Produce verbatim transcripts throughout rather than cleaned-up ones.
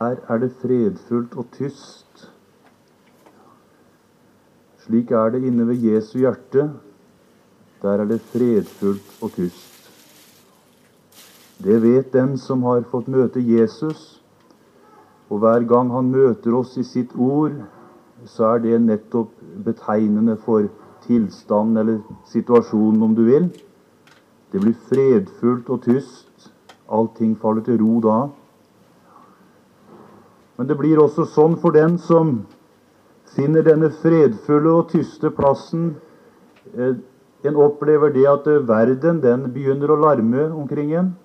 Her er det fredfullt og tyst. Slik er det inne ved Jesu hjerte. Der er det fredfullt og tyst. Det vet den som har fått møte Jesus, og hver gang han møter oss i sitt ord, så er det nettopp betegnende for tilstanden eller situasjonen, om du vil. Det blir fredfullt og tyst. Allting faller til ro da. Men det blir også sånn for den som finner denne fredfulle og tyste plassen. Eh, en opplever det at verden, den begynner å larme omkring en.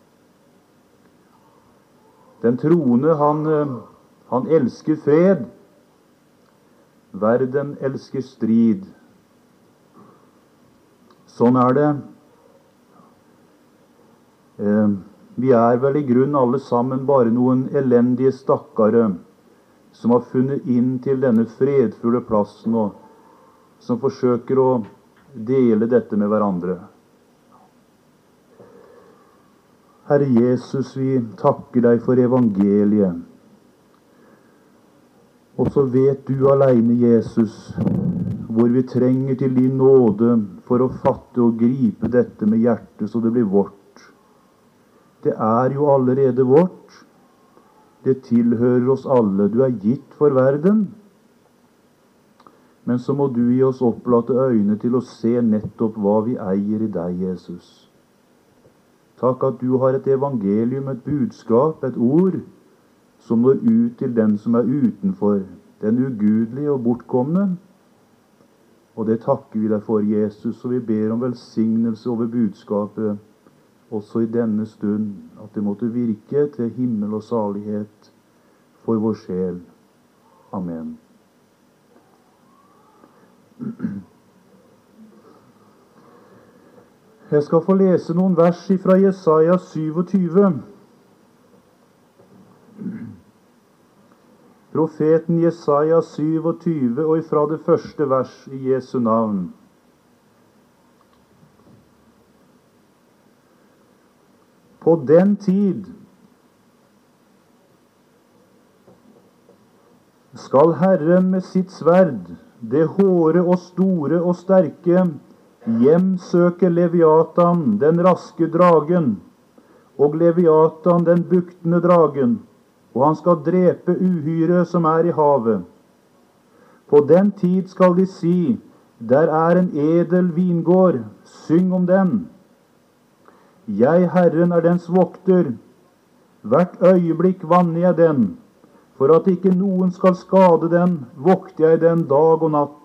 Den troende, han, han elsker fred. Verden elsker strid. Sånn er det. Eh, vi er vel i grunn alle sammen bare noen elendige stakkare som har funnet inn til denne fredfulle plassen, og som forsøker å dele dette med hverandre. Herre Jesus, vi takker deg for evangeliet. Og så vet du alene, Jesus, hvor vi trenger til din nåde for å fatte og gripe dette med hjertet så det blir vårt. Det er jo allerede vårt. Det tilhører oss alle. Du er gitt for verden. Men så må du gi oss opplate øyne til å se nettopp hva vi eier i deg, Jesus. Takk at du har et evangelium, et budskap, et ord, som når ut til den som er utenfor, den ugudelige og bortkomne. Og det takker vi deg for, Jesus, og vi ber om velsignelse over budskapet, også i denne stund, at det måtte virke til himmel og salighet for vår sjel. Amen. Jeg skal få lese noen vers fra Jesaja syvogtyve. Profeten Jesaja syvogtyve, og ifra det første vers i Jesu navn. På den tid skal Herren med sitt sverd, det hårde og store og sterke, hjemsøke Leviatan, den raske dragen, og Leviatan, den buktende dragen, og han skal drepe uhyre som er i havet. På den tid skal de si, der er en edel vingård, syng om den. Jeg, Herren, er dens vokter, hvert øyeblikk vanner jeg den, for at ikke noen skal skade den, vokter jeg den dag og natt.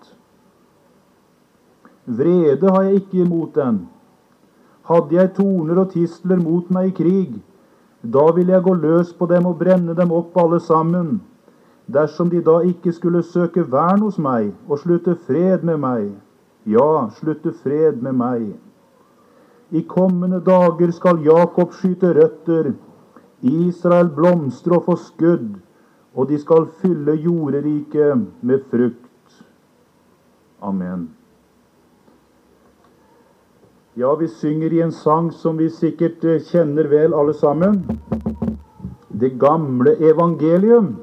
Vrede har jeg ikke imot den. Hadde jeg torner og tistler mot meg i krig, da ville jeg gå løs på dem og brenne dem opp alle sammen, dersom de da ikke skulle søke vern hos meg og slutte fred med meg. Ja, slutte fred med meg. I kommende dager skal Jakob skyte røtter, Israel blomstre og få skudd, og de skal fylle jorderiket med frukt. Amen. Ja, vi synger i en sang som vi sikkert kjenner vel alle sammen. Det gamle evangelium.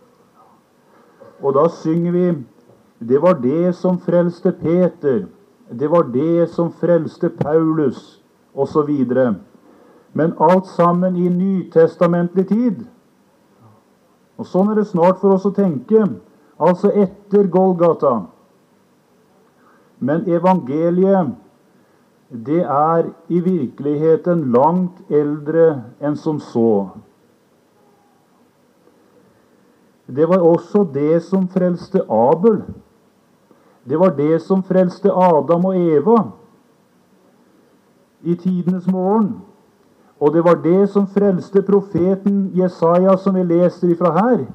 Og da synger vi, det var det som frelste Peter, det var det som frelste Paulus, og så videre. Men alt sammen i nytestamentlig tid. Og sånn er det snart for oss å tenke, altså etter Golgata. Men evangeliet, det er i virkeligheten langt eldre enn som så. Det var også det som frelste Abel. Det var det som frelste Adam og Eva i tidenes morgen. Og det var det som frelste profeten Jesaja, som vi leser ifra her.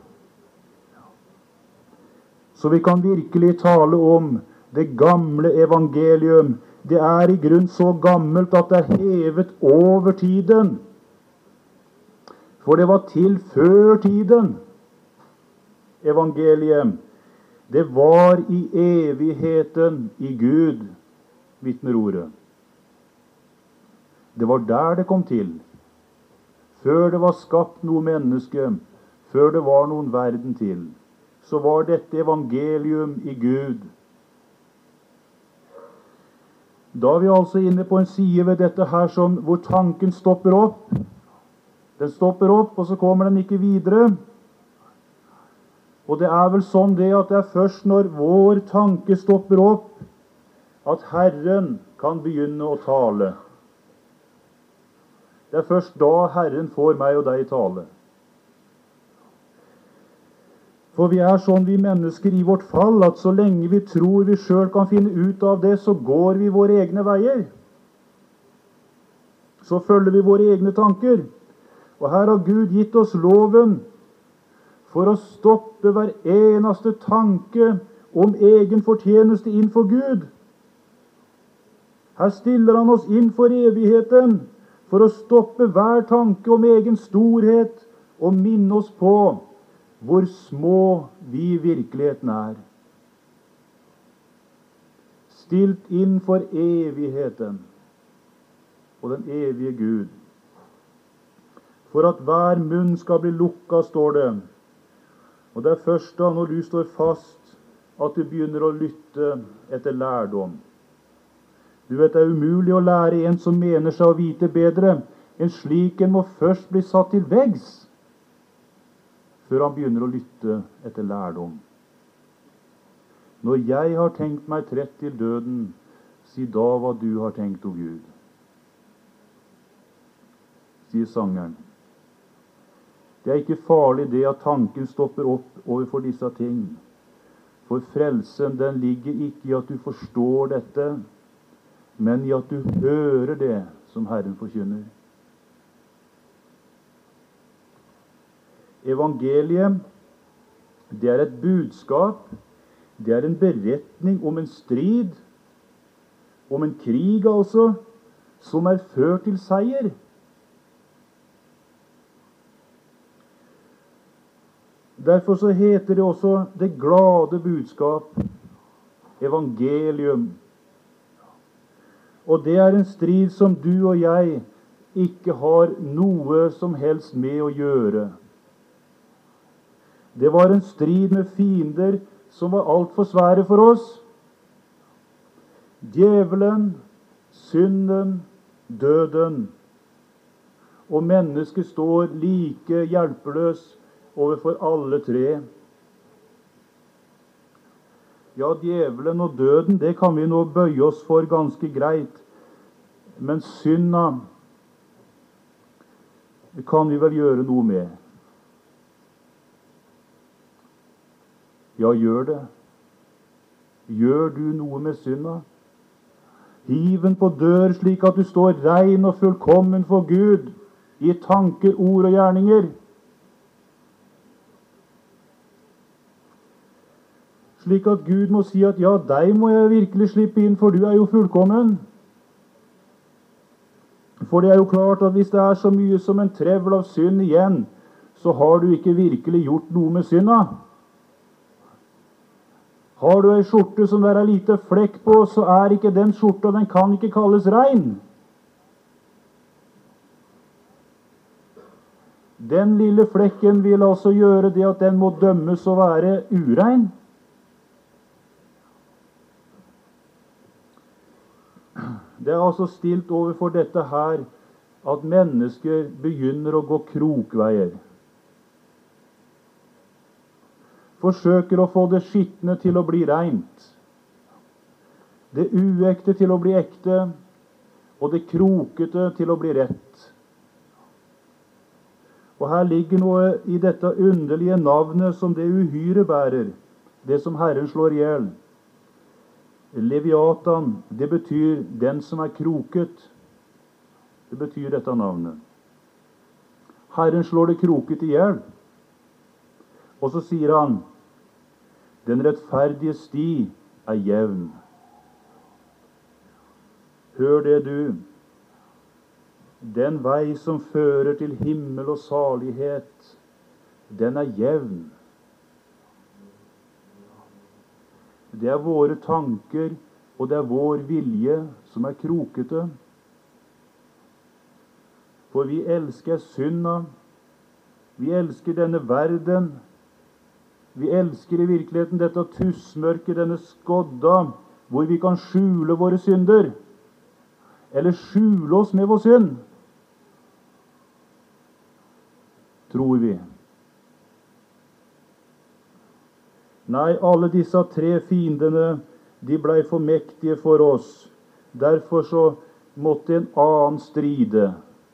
Så vi kan virkelig tale om det gamle evangelium. Det er i grunn så gammelt at det er hevet over tiden. For det var til før tiden. Evangeliet. Det var i evigheten i Gud, vitner ordet. Det var der det kom til. Før det var skapt noe menneske, før det var noen verden til, så var dette evangelium i Gud. Da er vi altså inne på en side ved dette her som, hvor tanken stopper opp. Den stopper opp, og så kommer den ikke videre. Og det er vel sånn det at det er først når vår tanke stopper opp, at Herren kan begynne å tale. Det er først da Herren får meg og deg tale. For vi er sånn, vi mennesker i vårt fall, at så lenge vi tror vi selv kan finne ut av det, så går vi våre egne veier. Så følger vi våre egne tanker. Og her har Gud gitt oss loven for å stoppe hver eneste tanke om egen fortjeneste innfor Gud. Her stiller han oss inn for evigheten, for å stoppe hver tanke om egen storhet, og minne oss på hvor små vi i virkeligheten er. Stilt inn for evigheten og den evige Gud. For at hver munn skal bli lukka, står det. Og det er først da, når du står fast, at du begynner å lytte etter lærdom. Du vet, det er umulig å lære en som mener seg å vite bedre. En slik en må først bli satt til veggs, før han begynner å lytte etter lærdom. Når jeg har tenkt meg trett til døden, si da hva du har tenkt, o Gud. Sier sangeren. Det er ikke farlig det at tanken stopper opp overfor disse ting. For frelsen, den ligger ikke i at du forstår dette, men i at du hører det som Herren forkynner. Evangeliet, det er et budskap, det er en beretning om en strid, om en krig altså, som er ført til seier. Derfor så heter det også det glade budskap, evangelium. Og det er en strid som du og jeg ikke har noe som helst med å gjøre. Det var en strid med fiender som var alt for svære for oss. Djevelen, synden, døden. Og mennesket står like hjelpeløs overfor alle tre. Ja, djevelen og døden, det kan vi nå bøye oss for ganske greit. Men synda, det kan vi vel gjøre noe med. Ja, gjør det. Gjør du noe med synda? Hiv den på dør slik at du står rein og fullkommen for Gud, i tanker, ord og gjerninger. Slik at Gud må si at ja, deg må jeg virkelig slippe inn, for du er jo fullkommen. For det er jo klart at hvis det er så mye som en trevl av synd igjen, så har du ikke virkelig gjort noe med synda. Har du ei skjorte som det er lite flekk på, så er ikke den skjorta, den kan ikke kalles rein. Den lille flekken vil altså gjøre det at den må dømmes å være urein. Det er altså stilt overfor dette her at mennesker begynner å gå krokveier. Forsøker å få det skittende til å bli rent. Det uekte til å bli ekte, og det krokete til å bli rett. Og her ligger noe i dette underlige navnet som det uhyre bærer, det som Herren slår ihjel. Leviatan, det betyr den som er kroket. Det betyr dette navnet. Herren slår det kroket ihjel. Og så sier han, den rettferdige sti er jevn. Hør det du. Den vei som fører til himmel og salighet, den er jevn. Det er våre tanker, og det er vår vilje som er krokete. For vi elsker synda, Vi elsker denne verden. Vi elsker i virkeligheten dette tussmørket, denne skodda, hvor vi kan skjule våre synder. Eller skjule oss med vår synd. Tror vi. Nei, alle disse tre fiendene, de blei for mektige for oss. Derfor så måtte en annen stride.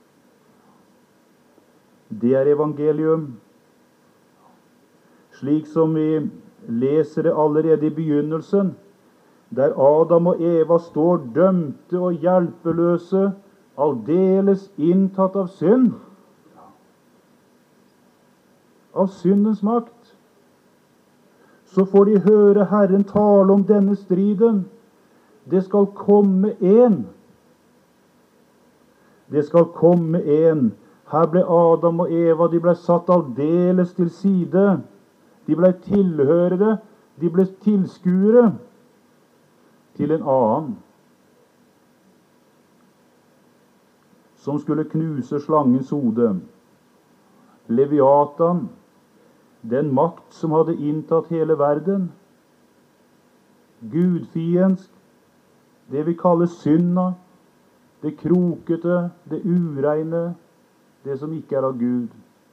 Det er evangelium. Slik som vi leser det allerede i begynnelsen, der Adam og Eva står dømte og hjelpeløse, aldeles inntatt av synd. Av syndens makt. Så får de høre Herren tale om denne striden. Det skal komme en. Det skal komme en. Her ble Adam og Eva, de ble satt aldeles til side. De ble tilhørere, de ble tilskuere til en annen, som skulle knuse slangens hode. Leviatan, den makt som hadde inntatt hele verden. Gudfiendsk, det vi kaller synda, det krokete, det ureine, det som ikke er av Gud.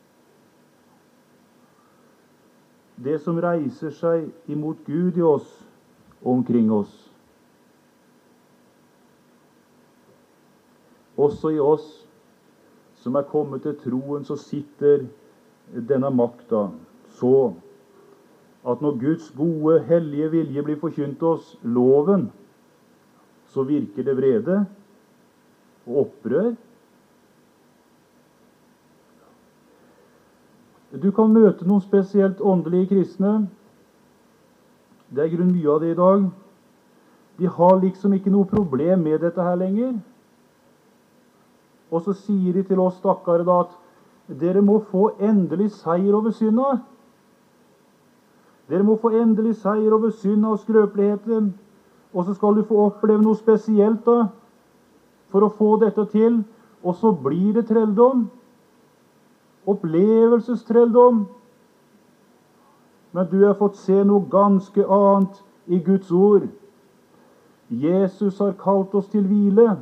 Det som reiser seg imot Gud i oss, omkring oss. Også i oss som er kommet til troen, så sitter denne makta så at når Guds gode, hellige vilje blir forkynt oss, loven, så virker det vrede og opprør. Du kan møte noen spesielt åndelige kristne. Det er i grunnen mye av det i dag. De har liksom ikke noe problem med dette her lenger. Og så sier de til oss stakkare da at dere må få endelig seier over synda. Dere må få endelig seier over synda og skrøpeligheten. Og så skal du få oppleve noe spesielt da, for å få dette til. Og så blir det trelldom. Opplevelsestrelldom. Men du har fått se noe ganske annet i Guds ord. Jesus har kalt oss til hvile.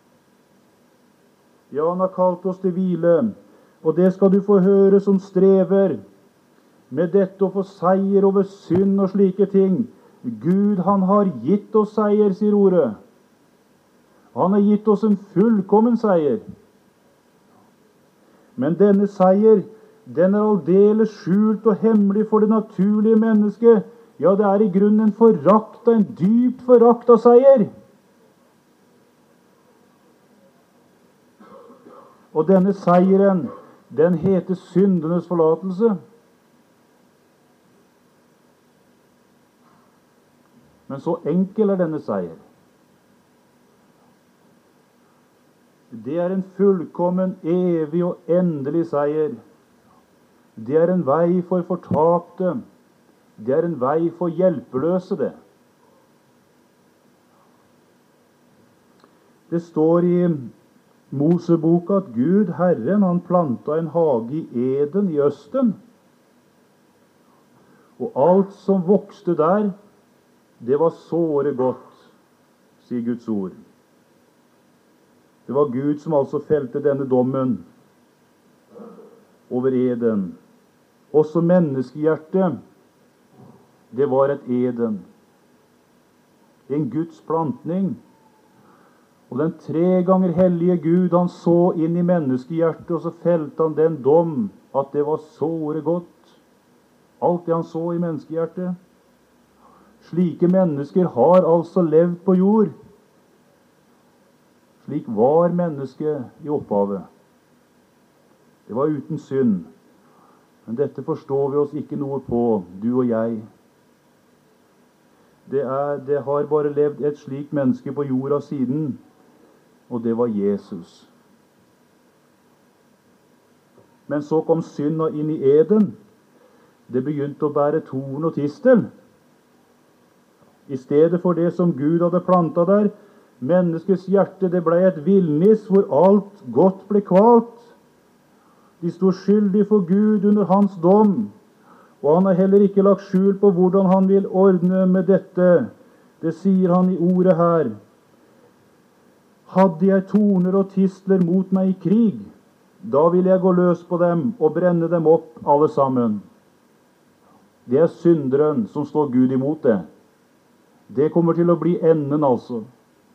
Ja, han har kalt oss til hvile. Og det skal du få høre som strever med dette å få seier over synd og slike ting. Gud, han har gitt oss seier, sier ordet. Han har gitt oss en fullkommen seier. Men denne seier, den er aldeles skjult og hemmelig for det naturlige mennesket. Ja, det er i grunnen en forakt, en dyp forakt av seier. Og denne seieren, den heter syndenes forlatelse. Men så enkel er denne seier. Det er en fullkommen, evig og endelig seier. Det er en vei for fortapte. Det er en vei for hjelpeløse, det. Det står i Moseboka at Gud, Herren, han planta en hage i Eden i Østen. Og alt som vokste der, det var såre godt, sier Guds ord. Det var Gud som altså felte denne dommen over Eden. Også menneskehjertet, det var et Eden. En Guds plantning. Og den tre ganger hellige Gud, han så inn i menneskehjertet, og så felte han den dom at det var såre godt. Alt det han så i menneskehjertet. Slike mennesker har altså levd på jord. Slik var mennesket i opphavet. Det var uten synd. Men dette forstår vi oss ikke noe på, du og jeg. Det, er, det har bare levd et slikt menneske på jorda siden, og det var Jesus. Men så kom synda inn i Eden. Det begynte å bære torn og tistel. I stedet for det som Gud hadde plantet der, menneskets hjerte, det ble et villnis hvor alt godt ble kvalt. De sto skyldig for Gud under hans dom, og han har heller ikke lagt skjul på hvordan han vil ordne med dette. Det sier han i ordet her. Hadde jeg torner og tistler mot meg i krig, da vil jeg gå løs på dem og brenne dem opp alle sammen. Det er synderen som står Gud imot det. Det kommer til å bli enden, altså.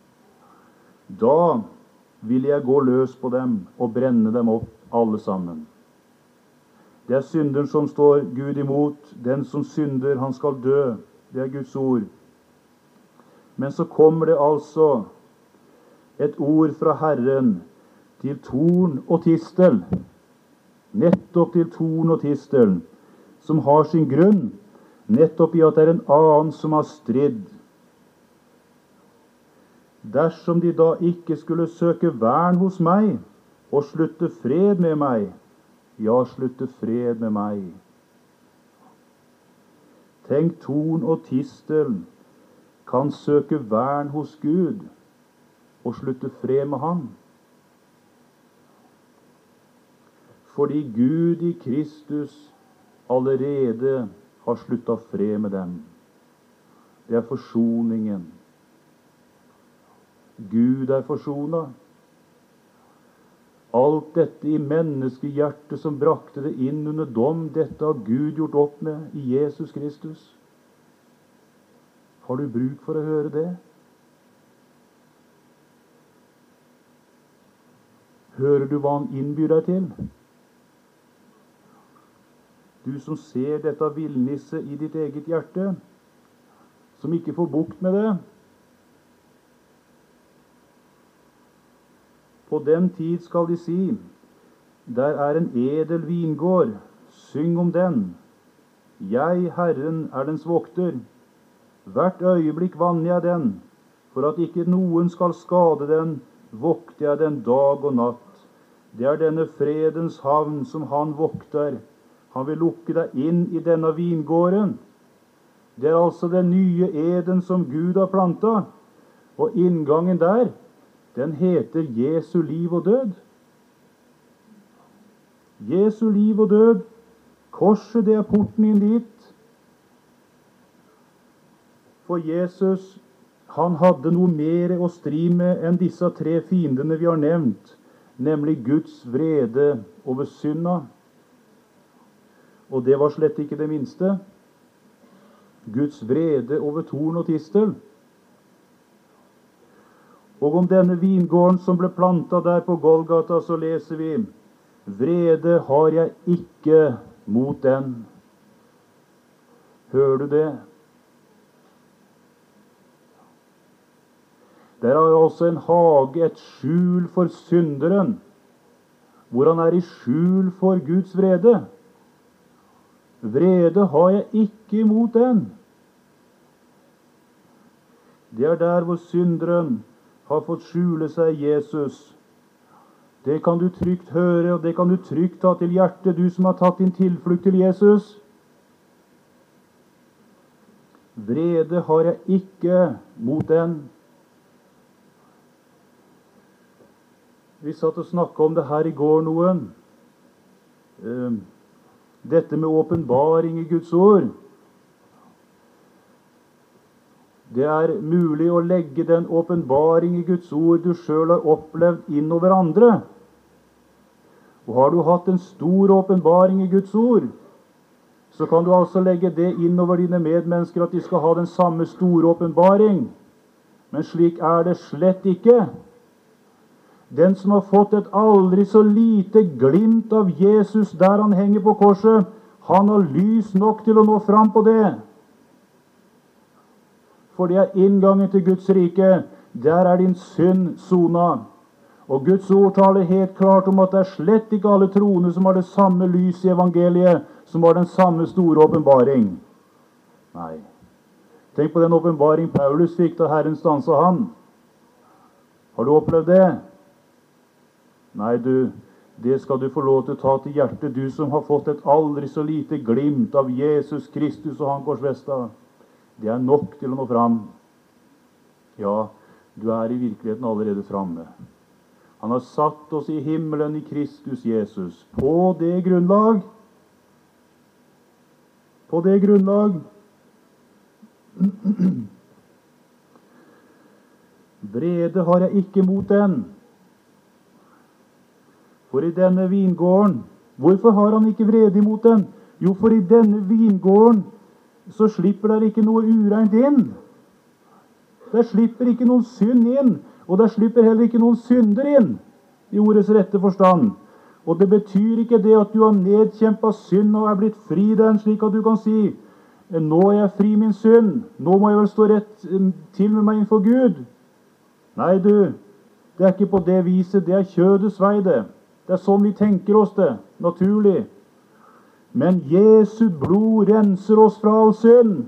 Da vil jeg gå løs på dem og brenne dem opp alle sammen. Det er synderen som står Gud imot. Den som synder, han skal dø. Det er Guds ord. Men så kommer det altså et ord fra Herren til torn og tistel. Nettopp til torn og tistel, som har sin grunn nettopp i at det er en annen som har stridd. Dersom de da ikke skulle søke vern hos meg og slutte fred med meg, ja, slutte fred med meg. Tenk, torn og tistel kan søke vern hos Gud og slutte fred med han. Fordi Gud i Kristus allerede har sluttet fred med dem. Det er forsoningen. Gud er forsonet. Alt dette i menneskehjertet som brakte det inn under dom, dette har Gud gjort opp med i Jesus Kristus. Har du bruk for å høre det? Hører du hva han innbyr deg til? Du som ser dette villnisse i ditt eget hjerte, som ikke får bukt med det. På den tid skal de si, der er en edel vingård, syng om den. Jeg, Herren, er dens vokter. Hvert øyeblikk vanner jeg den, for at ikke noen skal skade den, vokter jeg den dag og natt. Det er denne fredens havn som han vokter. Han vil lukke deg inn i denne vingården. Det er altså den nye eden som Gud har plantet. Og inngangen der, den heter Jesu liv og død. Jesu liv og død. Korset, det er porten inn dit. For Jesus, han hadde noe mer å stri med enn disse tre fiendene vi har nevnt, nemlig Guds vrede over synda. Og det var slett ikke det minste. Guds vrede over torn og tistel. Og om denne vingården som ble plantet der på Golgata, så leser vi, vrede har jeg ikke mot den. Hører du det? Der er også en hage, et skjul for synderen, hvor han er i skjul for Guds vrede. Vrede har jeg ikke imot den. Det er der hvor synderen har fått skjule seg Jesus. Det kan du trygt høre, og det kan du trygt ta til hjertet, du som har tatt din tilflukt til Jesus. Vrede har jeg ikke mot den. Vi satt og snakket om det her i går noen. Dette med åpenbaring i Guds ord. Det er mulig å legge den åpenbaring i Guds ord du selv har opplevd innover andre. Og har du hatt en stor åpenbaring i Guds ord, så kan du altså legge det innover dine medmennesker at de skal ha den samme store åpenbaring. Men slik er det slett ikke. Den som har fått et aldri så lite glimt av Jesus der han henger på korset, han har lys nok til å nå fram på det. For det er inngangen til Guds rike. Der er din synd sona. Og Guds ord taler helt klart om at det er slett ikke alle troende som har det samme lys i evangeliet, som har den samme store åpenbaring. Nei. Tenk på den åpenbaring Paulus fikk da Herren stanset han. Har du opplevd det? Nei, du, det skal du få lov til å ta til hjertet, du som har fått et aldri så lite glimt av Jesus Kristus og han korsfestet. Det er nok til å nå fram. Ja, du er i virkeligheten allerede framme. Han har satt oss i himmelen i Kristus Jesus. På det grunnlag, på det grunnlag, vrede har jeg ikke mot den. For i denne vingården, hvorfor har han ikke vrede imot den? Jo, for i denne vingården så slipper der ikke noe ureint inn. Der slipper ikke noen synd inn, og der slipper heller ikke noen synder inn, i ordets rette forstand. Og det betyr ikke det at du har nedkjempet synd og er blitt fri den, slik at du kan si, nå er jeg fri min synd, nå må jeg vel stå rett til med meg innenfor Gud. Nei du, det er ikke på det viset, det er kjødets vei det. Det er sånn vi tenker oss det, naturlig. Men Jesu blod renser oss fra all synd.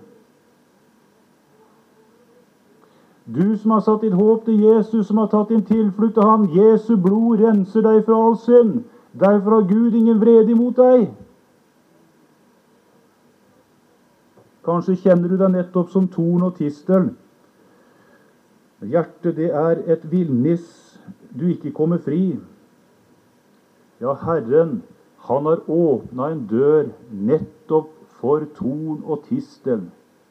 Du som har satt ditt håp til Jesus, som har tatt din tilflukt til ham, Jesu blod renser deg fra all synd. Derfor har Gud ingen vrede imot deg. Kanskje kjenner du deg nettopp som torn og tistel. Hjertet, det er et villnis du ikke kommer fri. Ja, Herren, han har åpnet en dør nettopp for torn og tistel.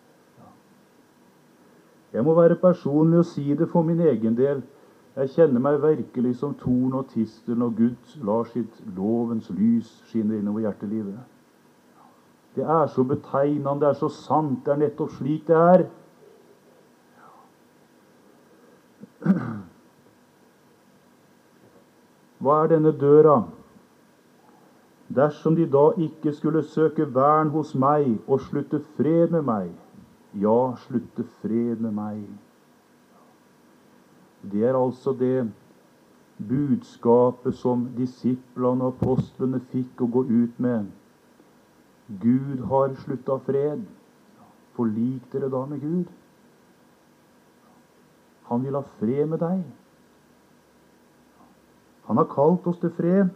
Jeg må være personlig og si det for min egen del. Jeg kjenner meg virkelig som torn og tistel når Gud lar sitt lovens lys skinne innover hjertelivet. Det er så betegnende, det er så sant, det er nettopp slik det er. Hva er denne døra? Dersom de da ikke skulle søke vern hos meg og slutte fred med meg, ja, slutte fred med meg. Det er altså det budskapet som disiplene og apostlene fikk å gå ut med. Gud har sluttet fred. Forlik dere da med Gud. Han vil ha fred med deg. Han har kalt oss til fred.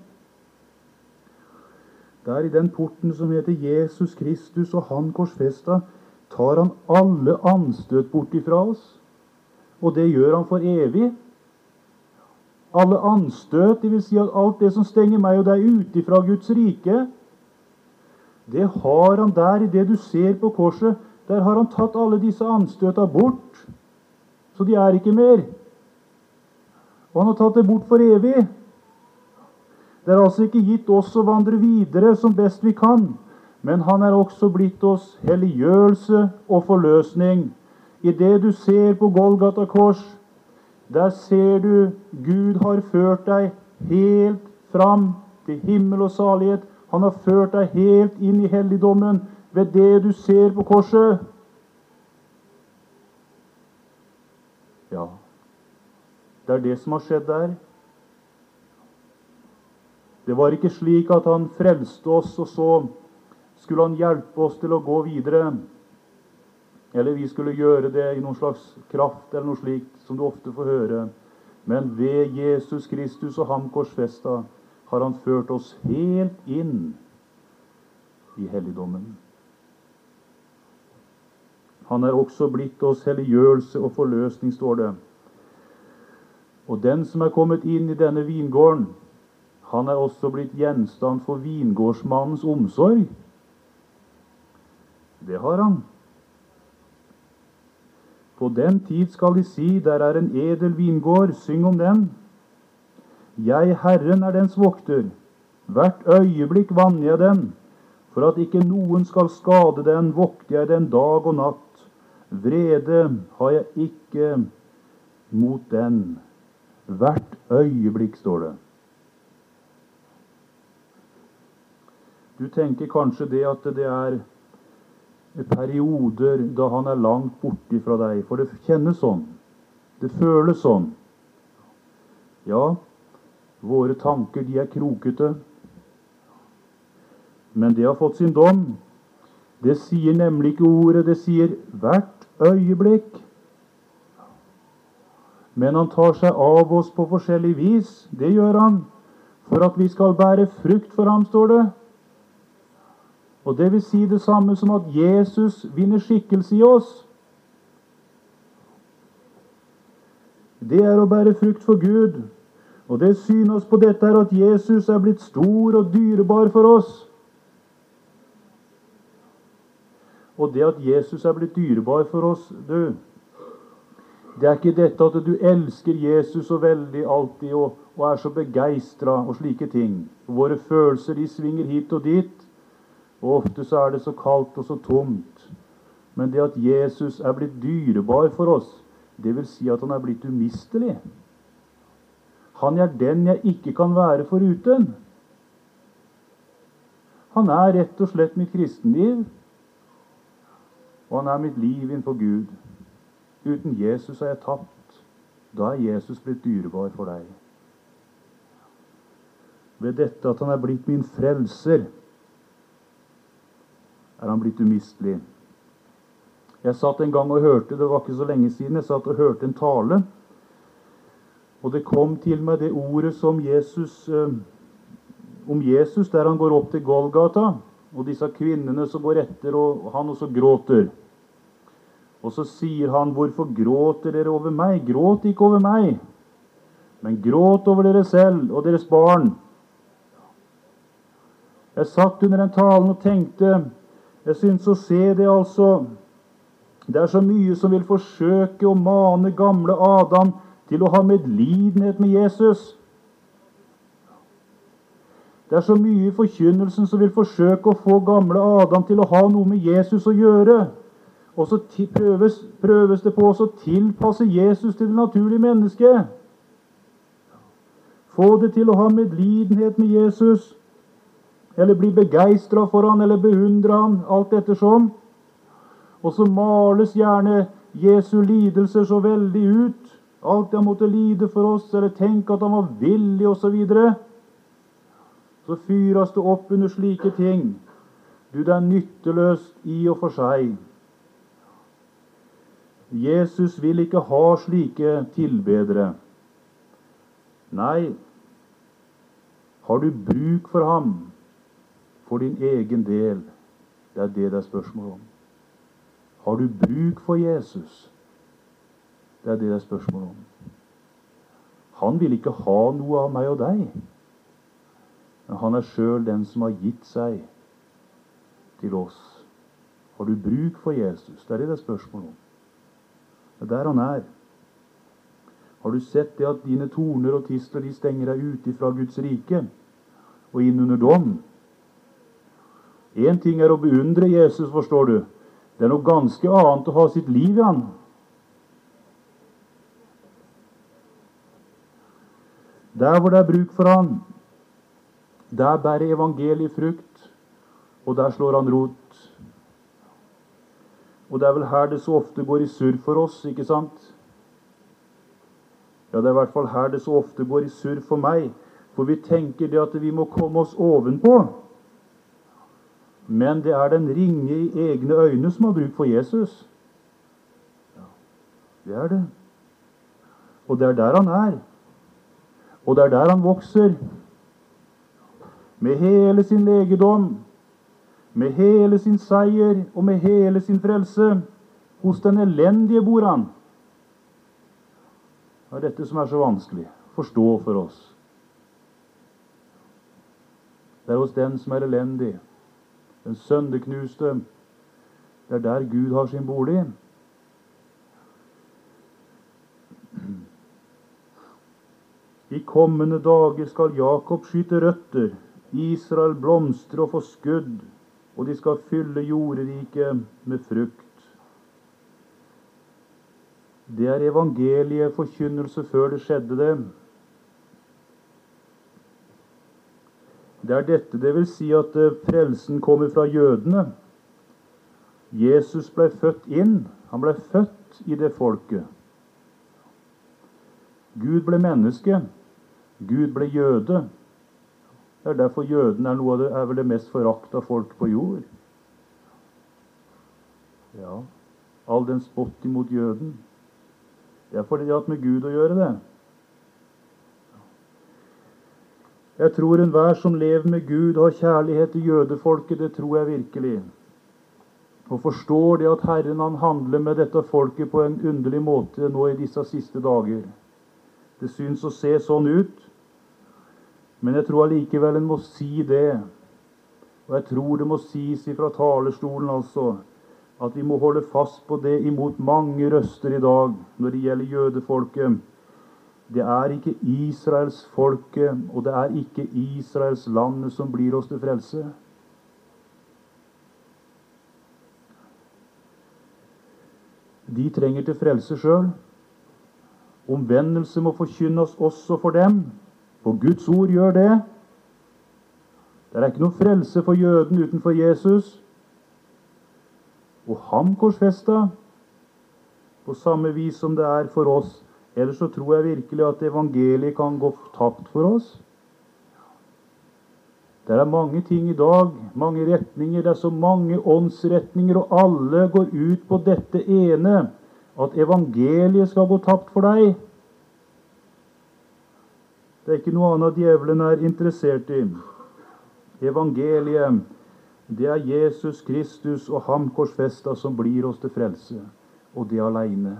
Der i den porten som heter Jesus Kristus og han korsfesta, tar han alle anstøt bort ifra oss. Og det gjør han for evig. Alle anstøt, det vil si at alt det som stenger meg og deg ute ifra Guds rike, det har han der i det du ser på korset. Der har han tatt alle disse anstøta bort. Så de er ikke mer. Og han har tatt det bort for evig. Det er altså ikke gitt oss å vandre videre som best vi kan, men han er også blitt oss helliggjørelse og forløsning. I det du ser på Golgata kors, der ser du Gud har ført deg helt fram til himmel og salighet. Han har ført deg helt inn i helligdommen ved det du ser på korset. Ja, det er det som har skjedd der. Det var ikke slik at han frelste oss, og så skulle han hjelpe oss til å gå videre. Eller vi skulle gjøre det i noen slags kraft, eller noe slikt, som du ofte får høre. Men ved Jesus Kristus og ham korsfesta har han ført oss helt inn i helligdommen. Han er også blitt oss helliggjørelse og forløsning, står det. Og den som er kommet inn i denne vingården, han er også blitt gjenstand for vingårdsmannens omsorg. Det har han. På den tid skal de si, der er en edel vingård, syng om den. Jeg, Herren, er dens vokter. Hvert øyeblikk vanner jeg den. For at ikke noen skal skade den, vokter jeg den dag og natt. Vrede har jeg ikke mot den. Hvert øyeblikk, står det. Du tenker kanskje det at det er perioder da han er langt borte fra deg, for det kjennes sånn. Det føles sånn. Ja, våre tanker, de er krokete. Men det har fått sin dom. Det sier nemlig ikke ordet, det sier hvert øyeblikk. Men han tar seg av oss på forskjellig vis. Det gjør han. For at vi skal bære frukt for ham, står det. Og det vil si det samme som at Jesus vinner skikkelse i oss. Det er å bære frukt for Gud. Og det synes på dette er at Jesus er blitt stor og dyrebar for oss. Og det at Jesus er blitt dyrebar for oss, du, det er ikke dette at du elsker Jesus så veldig alltid og, og er så begeistret og slike ting. Våre følelser de svinger hit og dit, og ofte så er det så kaldt og så tomt. Men det at Jesus er blitt dyrebar for oss, det vil si at han er blitt umistelig. Han er den jeg ikke kan være foruten. Han er rett og slett mitt kristenliv, og han er mitt liv innenfor Gud. Uten Jesus er jeg tapt. Da er Jesus blitt dyrebar for deg. Ved dette at han er blitt min frelser, er han blitt umistelig. Jeg satt en gang og hørte, det var ikke så lenge siden, jeg satt og hørte en tale, og det kom til meg det ordet som Jesus, eh, om Jesus, der han går opp til Golgata, og disse kvinnene som går etter, og han også gråter. Og så sier han, hvorfor gråter dere over meg? Gråt ikke over meg, men gråt over dere selv og deres barn. Jeg satt under den talen og tenkte, jeg synes å se det altså, det er så mye som vil forsøke å mane gamle Adam til å ha medlidenhet med Jesus. Det er så mye i forkynnelsen som vil forsøke å få gamle Adam til å ha noe med Jesus å gjøre. Og så prøves, prøves det på å tilpasse Jesus til det naturlige mennesket. Få det til å ha medlidenhet med Jesus, eller bli begeistret for han, eller beundre han, alt ettersom. Og så males gjerne Jesu lidelser så veldig ut. Alt han måtte lide for oss, eller tenke at han var villig, og så videre. Så fyres det opp under slike ting. Du, det er nytteløst i og for seg. Jesus vil ikke ha slike tilbedere. Nei, har du bruk for ham for din egen del? Det er det det er spørsmål om. Har du bruk for Jesus? Det er det det er spørsmål om. Han vil ikke ha noe av meg og deg. Men han er selv den som har gitt seg til oss. Har du bruk for Jesus? Det er det det er spørsmål om. Det er der han er. Har du sett det at dine torner og tistler de stenger deg ute fra Guds rike og inn under dom? En ting er å beundre Jesus, forstår du. Det er noe ganske annet å ha sitt liv i han. Der hvor det er bruk for han, der bærer evangeliet frukt, og der slår han rot. Og det er vel her det så ofte går i surr for oss, ikke sant? Ja, det er i hvert fall her det så ofte går i surr for meg, for vi tenker det at vi må komme oss ovenpå. Men det er den ringe i egne øyne som har bruk for Jesus. Ja, det er det. Og det er der han er. Og det er der han vokser. Med hele sin legedom, med hele sin seier og med hele sin frelse. Hos den elendige bor han. Det er dette som er så vanskelig å forstå for oss. Det er hos den som er elendig, den søndeknuste. Det er der Gud har sin bolig. I kommende dager skal Jakob skyte røtter, Israel blomstre og få skudd, og de skal fylle jorderiket med frukt. Det er evangeliet forkynnelse før det skjedde det. Det er dette det vil si at frelsen kommer fra jødene. Jesus ble født inn, han ble født i det folket. Gud ble menneske, Gud ble jøde. Det er derfor jøden er noe av det, er vel det mest forakta folk på jord. Ja, all den spott imot jøden. Det er fordi det har med Gud å gjøre det. Jeg tror enhver som lever med Gud har kjærlighet til jødefolket, det tror jeg virkelig. Og forstår det at Herren han handler med dette folket på en underlig måte nå i disse siste dager. Det synes å se sånn ut Men jeg tror allikevel en må si det. Og jeg tror det må sies fra talerstolen altså, at vi må holde fast på det imot mange røster i dag når det gjelder jødefolket. Det er ikke Israels folket, og det er ikke Israels landet som blir oss til frelse. De trenger til frelse selv. Omvendelse må forkynnes også for dem. For Guds ord gjør det. Det er ikke noe frelse for jøden utenfor Jesus. Og ham korsfesta, på samme vis som det er for oss. Ellers så tror jeg virkelig at evangeliet kan gå tapt for oss. Det er mange ting i dag, mange retninger, det er så mange åndsretninger, og alle går ut på dette ene, at evangeliet skal gå tapt for deg. Det er ikke noe annet djevelen er interessert i. Evangeliet, det er Jesus Kristus og ham korsfesta som blir oss til frelse, og det alene.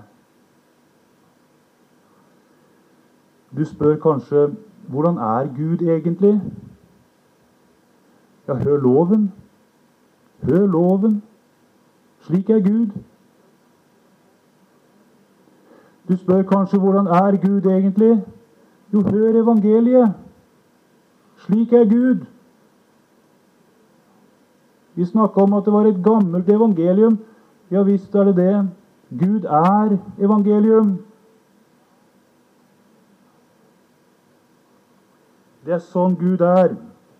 Du spør kanskje, hvordan er Gud egentlig? Ja, hør loven. Hør loven. Slik er Gud. Du spør kanskje, hvordan er Gud egentlig? Jo, hør evangeliet. Slik er Gud. Vi snakket om at det var et gammelt evangelium. Ja, visst er det det. Gud er evangelium. Det er sånn Gud er.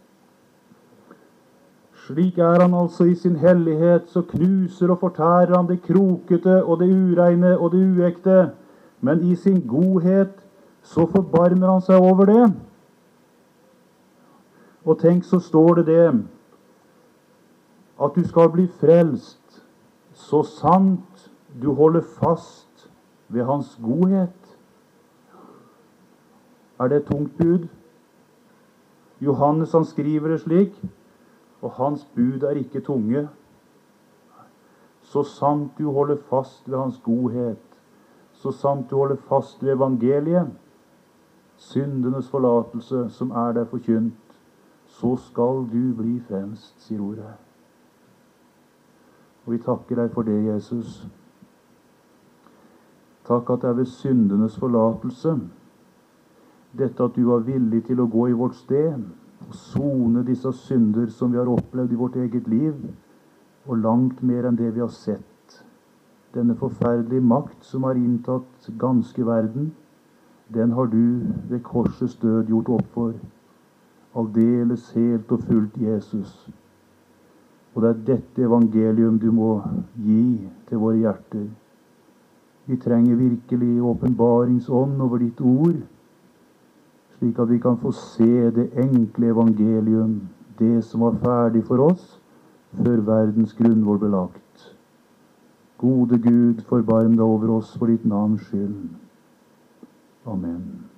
Slik er han altså i sin hellighet, så knuser og fortærer han det krokete og det ureine og det uekte. Men i sin godhet så forbarmer han seg over det. Og tenk, så står det det, at du skal bli frelst, så sant du holder fast ved hans godhet. Er det et tungt bud? Johannes han skriver det slik, og hans bud er ikke tunge. Så sant du holder fast ved hans godhet, så sant du holder fast ved evangeliet, syndenes forlatelse som er der forkynt, så skal du bli frelst, sier ordet. Og vi takker deg for det, Jesus. Takk at det er ved syndenes forlatelse, dette at du var villig til å gå i vårt sted, og sone disse synder som vi har opplevd i vårt eget liv, og langt mer enn det vi har sett. Denne forferdelige makt som har inntatt ganske verden, den har du ved korsets død gjort opp for. Aldeles helt og fullt Jesus. Og det er dette evangelium du må gi til våre hjerter. Vi trenger virkelig åpenbaringsånd over ditt ord, slik at vi kan få se det enkle evangelium, det som var ferdig for oss, før verdens grunnvoll ble lagt. Gode Gud, forbarm deg over oss for ditt navns skyld. Amen.